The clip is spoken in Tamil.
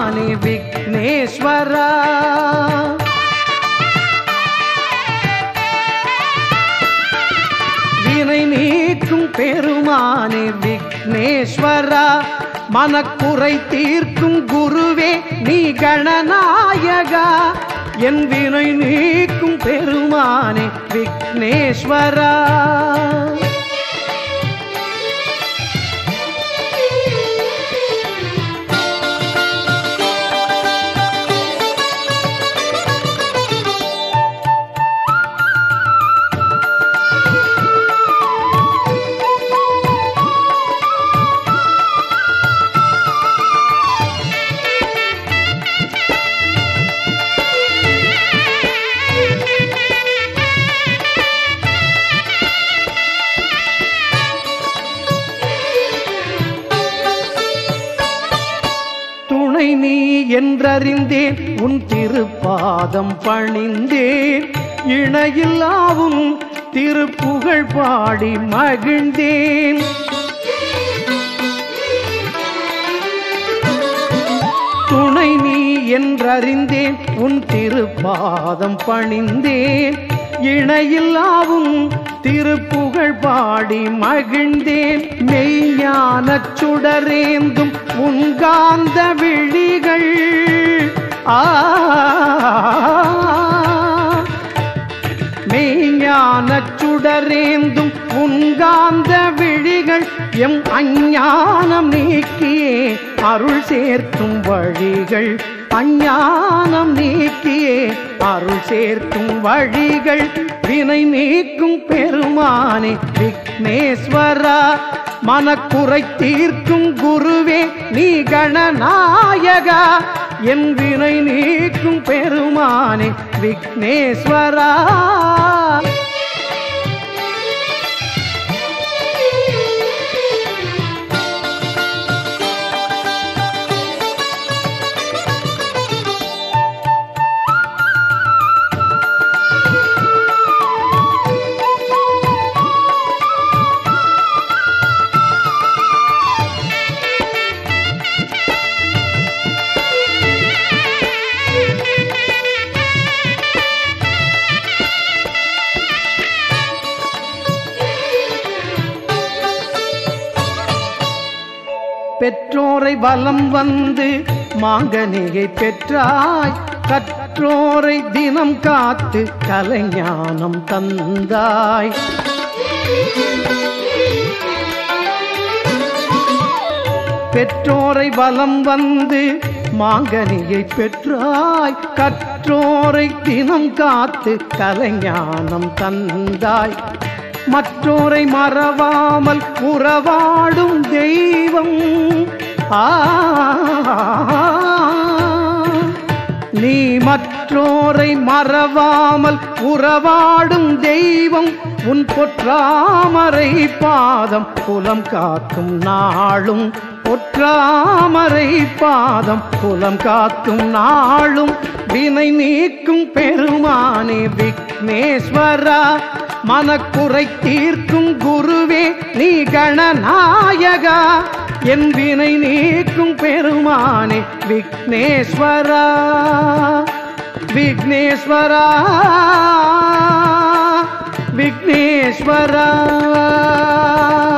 பெருமானே விக்னேஸ்வரா. வினை நீக்கும் பெருமானே விக்னேஸ்வரா. மனக்குறை தீர்க்கும் குருவே நீ கணநாயகா. என் வினை நீக்கும் பெருமானே விக்னேஸ்வரா. நீ என்றறிந்தேன் உன் திருப்பாதம் பணிந்தேன். இணையில்லாவும் திருப்புகழ் பாடி மகிழ்ந்தேன். துணை நீ என்றறிந்தேன் உன் திருப்பாதம் பணிந்தேன். இணையில்லாவும் திருப்புகழ் பாடி மகிழ்ந்தேன். மெய்ஞான சுடரேந்தும் உன்காந்த விழிகள் மெய்ஞான சுடரேந்தும் உன்காந்த விழிகள் எம் அஞ்ஞானம் நீக்கியே அருள் சேர்க்கும் வழிகள். அஞ்ஞானம் நீக்கியே அருள் சேர்க்கும் வழிகள். வினை நீக்கும் பெருமானே விக்னேஸ்வரா. மனக்குறை தீர்க்கும் குருவே நீ கணநாயகா. என் வினை நீக்கும் பெருமானே விக்னேஸ்வரா. பெற்றோரை வலம் வந்து மாங்கனியை பெற்றாய். கற்றோரை தினம் காத்து கலைஞானம் தந்தாய். பெற்றோரை வலம் வந்து மாங்கனியை பெற்றாய். கற்றோரை தினம் காத்து கலைஞானம் தந்தாய். மற்றோரை மறவாமல் உறவாடும் தெய்வம். நீ மற்றோரை மறவாமல் உறவாடும் தெய்வம். உன் பொற்றாமரை பாதம் புலம் காக்கும் நாளும். பொற்றாமரை பாதம் புலம் காக்கும் நாளும். வினை நீக்கும் பெருமானே விக்னேஸ்வரா. மனக்குறை தீர்க்கும் குருவே நீ கணநாயகா. என் வினை நீக்கும் பெருமானே விக்னேஸ்வரா. விக்னேஸ்வரா விக்னேஸ்வரா.